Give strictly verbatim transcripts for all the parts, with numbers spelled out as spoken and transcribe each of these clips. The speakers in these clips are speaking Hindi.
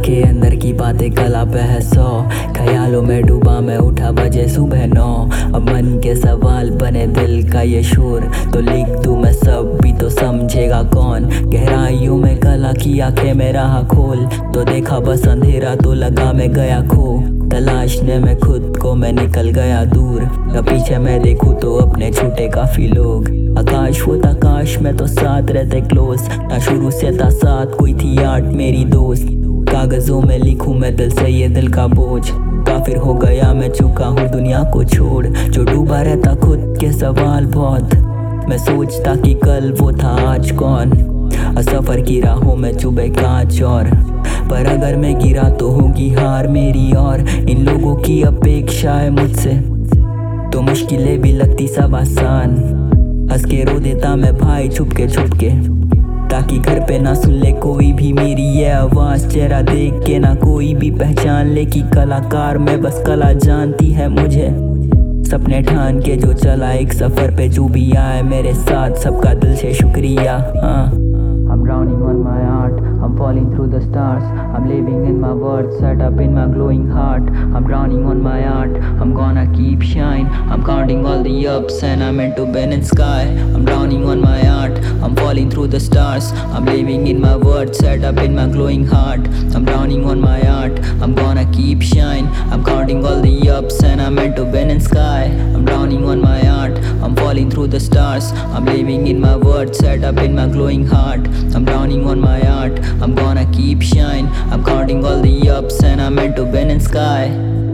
के अंदर की बातें कला पे है सौ, ख्यालों में डूबा मैं उठा बजे सुबह नौ। अब मन के सवाल बने दिल का ये शोर, तो लिख दूं मैं सब भी तो समझेगा कौन। गहराइयों में कला की आंखें में रहा खोल, तो देखा बस अंधेरा तो लगा मैं गया खो। तलाशने में खुद को मैं निकल गया दूर, अब पीछे मैं देखूं तो अपने छूटे काफी लोग। आकाश होता काश में तो साथ रहते क्लोज, ना शुरू से था साथ कोई थी आर्ट मेरी दोस्त। कागजों में लिखूं मैं दिल से ये दिल का बोझ, काफिर हो गया मैं चुका हूँ दुनिया को छोड़। जो डूबा रहता खुद के सवाल बहुत, मैं सोचता कि कल वो था आज कौन। सफर की राहों में चुभे कांच और, पर अगर मैं गिरा तो होगी हार मेरी। और इन लोगों की अपेक्षा है मुझसे, तो मुश्किलें भी लगती सब आसान। हंस के रो देता मैं भाई छुपके छुपके, ताकि घर पे ना सुन ले कोई भी मेरी ये आवाज। चेहरा देख के ना कोई भी पहचान ले कि कलाकार में बस कला जानती है मुझे। सपने ठान के जो चला एक सफर पे, जो भी आए मेरे साथ सबका दिल से शुक्रिया। हाँ, I'm drowning on my art, I'm falling through the stars, I'm living in my words, set up in my glowing heart. I'm drowning on my art, I'm gonna keep shine, I'm counting all the ups and I'm meant to bend in sky. I'm drowning on my art, I'm falling through the stars, I'm living in my words, set up in my glowing heart. I'm drowning on my art, I'm gonna keep shine, I'm counting all the ups and I'm meant to bend in sky. I'm drowning on my art, I'm falling through the stars, I'm living in my words, set up in my glowing heart. I'm drowning on my art, I'm gonna keep shine, I'm counting all the ups and I'm meant to bend in sky.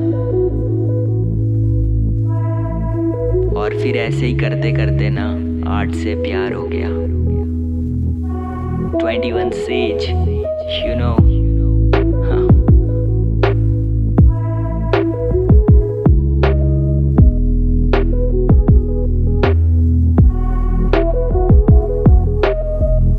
और फिर ऐसे ही करते करते ना आर्ट से प्यार हो गया। Twenty one says.